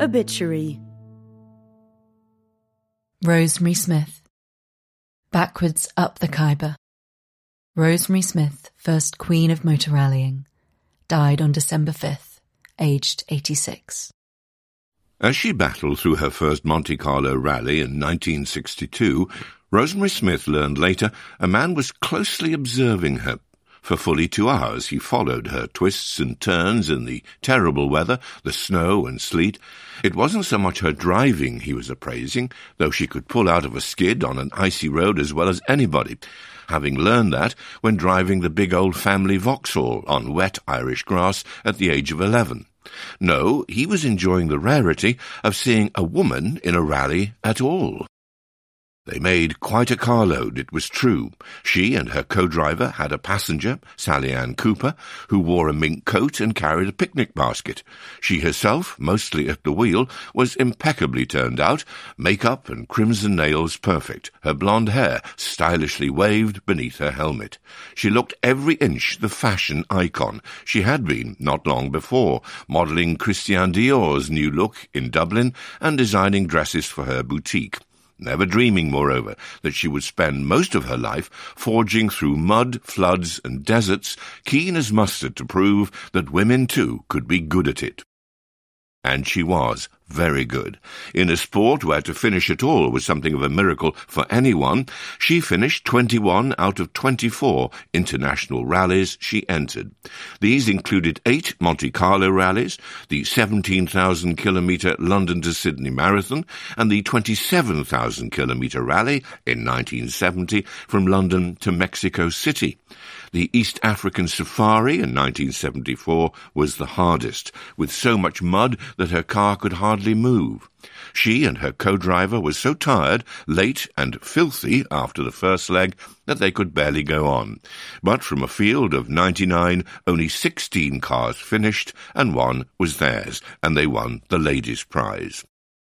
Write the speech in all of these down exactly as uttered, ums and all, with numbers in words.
Obituary. Rosemary Smith. Backwards up the Khyber. Rosemary Smith, first Queen of Motor Rallying, died on December fifth, aged eighty-six. As she battled through her first Monte Carlo rally in nineteen sixty-two, Rosemary Smith learned later a man was closely observing her. For fully two hours he followed her twists and turns in the terrible weather, the snow and sleet. It wasn't so much her driving he was appraising, though she could pull out of a skid on an icy road as well as anybody, having learned that when driving the big old family Vauxhall on wet Irish grass at the age of eleven. No, he was enjoying the rarity of seeing a woman in a rally at all. They made quite a carload, it was true. She and her co-driver had a passenger, Sally Ann Cooper, who wore a mink coat and carried a picnic basket. She herself, mostly at the wheel, was impeccably turned out, makeup and crimson nails perfect, her blonde hair stylishly waved beneath her helmet. She looked every inch the fashion icon she had been not long before, modelling Christian Dior's new look in Dublin and designing dresses for her boutique. Never dreaming, moreover, that she would spend most of her life forging through mud, floods, and deserts, keen as mustard to prove that women, too, could be good at it. And she was very good. In a sport where to finish at all was something of a miracle for anyone, she finished twenty-one out of twenty-four international rallies she entered. These included eight Monte Carlo rallies, the seventeen thousand kilometre London to Sydney Marathon, and the twenty-seven thousand kilometre rally in nineteen seventy from London to Mexico City. The East African Safari in nineteen seventy-four was the hardest, with so much mud that her car could hardly move. She and her co-driver were so tired, late and filthy after the first leg that they could barely go on. But from a field of ninety-nine, only sixteen cars finished, and one was theirs, and they won the ladies' prize.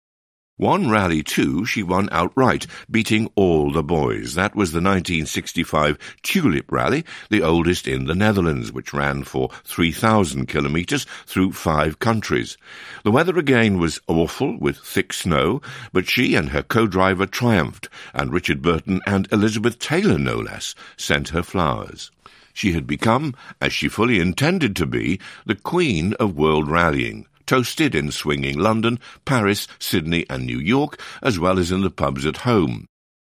One rally, too, she won outright, beating all the boys. That was the nineteen sixty-five Tulip Rally, the oldest in the Netherlands, which ran for three thousand kilometres through five countries. The weather again was awful, with thick snow, but she and her co-driver triumphed, and Richard Burton and Elizabeth Taylor, no less, sent her flowers. She had become, as she fully intended to be, the Queen of World Rallying, toasted in swinging London, Paris, Sydney and New York, as well as in the pubs at home.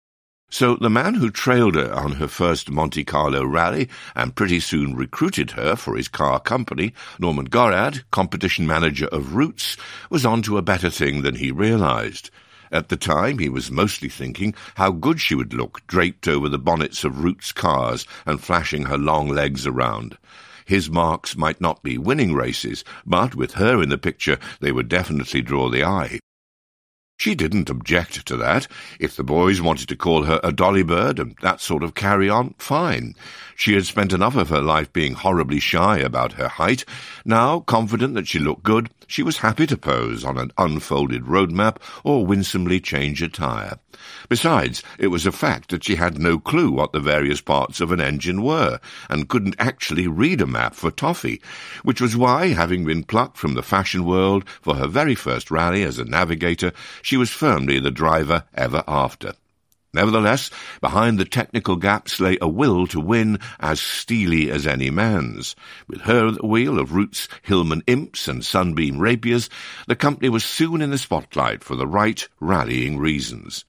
So the man who trailed her on her first Monte Carlo rally and pretty soon recruited her for his car company, Norman Gorrad, competition manager of Roots, was on to a better thing than he realised. At the time he was mostly thinking how good she would look draped over the bonnets of Roots cars and flashing her long legs around. His marks might not be winning races, but with her in the picture they would definitely draw the eye. She didn't object to that. If the boys wanted to call her a dolly bird and that sort of carry-on, fine. She had spent enough of her life being horribly shy about her height. Now, confident that she looked good, she was happy to pose on an unfolded road map or winsomely change attire. Besides, it was a fact that she had no clue what the various parts of an engine were, and couldn't actually read a map for toffee, which was why, having been plucked from the fashion world for her very first rally as a navigator, she was firmly the driver ever after. Nevertheless, behind the technical gaps lay a will to win as steely as any man's. With her at the wheel of Roots' Hillman Imps and Sunbeam Rapiers, the company was soon in the spotlight for the right rallying reasons.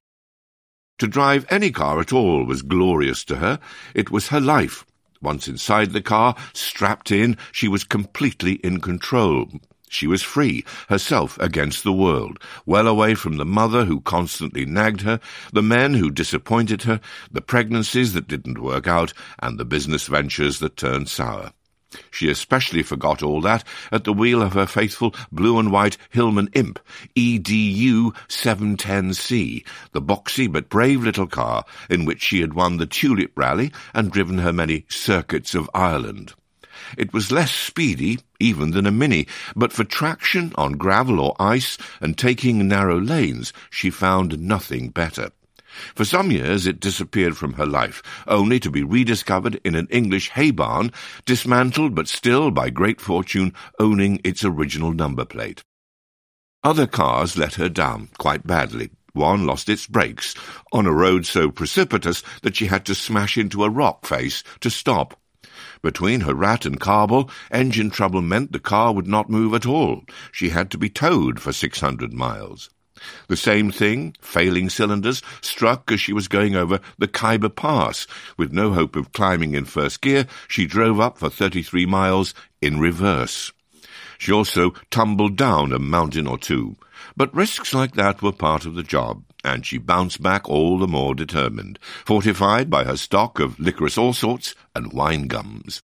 To drive any car at all was glorious to her. It was her life. Once inside the car, strapped in, she was completely in control. She was free, herself against the world, well away from the mother who constantly nagged her, the men who disappointed her, the pregnancies that didn't work out, and the business ventures that turned sour. She especially forgot all that at the wheel of her faithful blue and white Hillman Imp, E D U seven ten C, the boxy but brave little car in which she had won the Tulip Rally and driven her many circuits of Ireland. It was less speedy, even than a Mini, but for traction on gravel or ice and taking narrow lanes, she found nothing better. For some years it disappeared from her life, only to be rediscovered in an English hay barn, dismantled but still, by great fortune, owning its original number plate. Other cars let her down quite badly. One lost its brakes on a road so precipitous that she had to smash into a rock face to stop. Between Herat and Kabul, engine trouble meant the car would not move at all. She had to be towed for six hundred miles. The same thing, failing cylinders, struck as she was going over the Khyber Pass. With no hope of climbing in first gear, she drove up for thirty-three miles in reverse. She also tumbled down a mountain or two. But risks like that were part of the job, and she bounced back all the more determined, fortified by her stock of licorice all sorts and wine gums.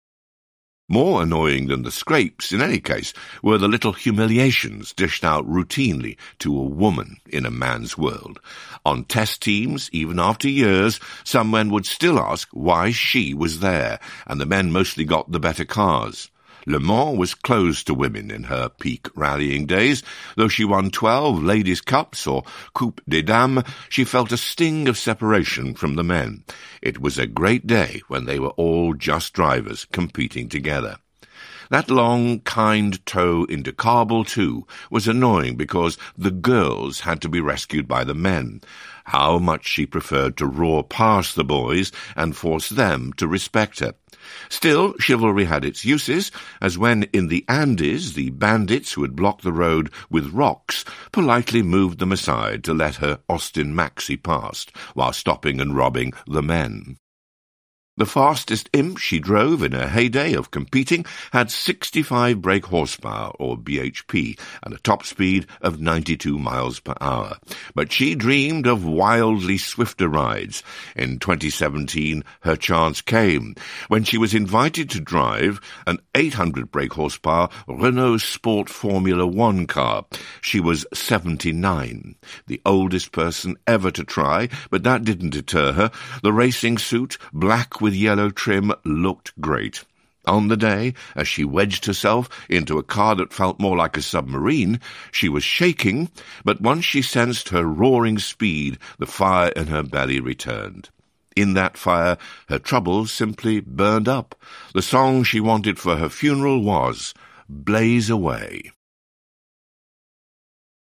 More annoying than the scrapes, in any case, were the little humiliations dished out routinely to a woman in a man's world. On test teams, even after years, some men would still ask why she was there, and the men mostly got the better cars. Le Mans was closed to women in her peak rallying days. Though she won twelve Ladies' Cups or Coupe des Dames, she felt a sting of separation from the men. It was a great day when they were all just drivers competing together. That long, kind tow into Kabul, too, was annoying because the girls had to be rescued by the men. How much she preferred to roar past the boys and force them to respect her. Still, chivalry had its uses, as when in the Andes the bandits who had blocked the road with rocks politely moved them aside to let her Austin Maxi past, while stopping and robbing the men. The fastest imp she drove in her heyday of competing had sixty-five brake horsepower, or B H P, and a top speed of ninety-two miles per hour. But she dreamed of wildly swifter rides. In twenty seventeen, her chance came, when she was invited to drive an eight hundred brake horsepower Renault Sport Formula One car. She was seventy-nine, the oldest person ever to try, but that didn't deter her. The racing suit, black with with yellow trim, looked great. On the day, as she wedged herself into a car that felt more like a submarine, she was shaking, but once she sensed her roaring speed, the fire in her belly returned. In that fire, her troubles simply burned up. The song she wanted for her funeral was "Blaze Away."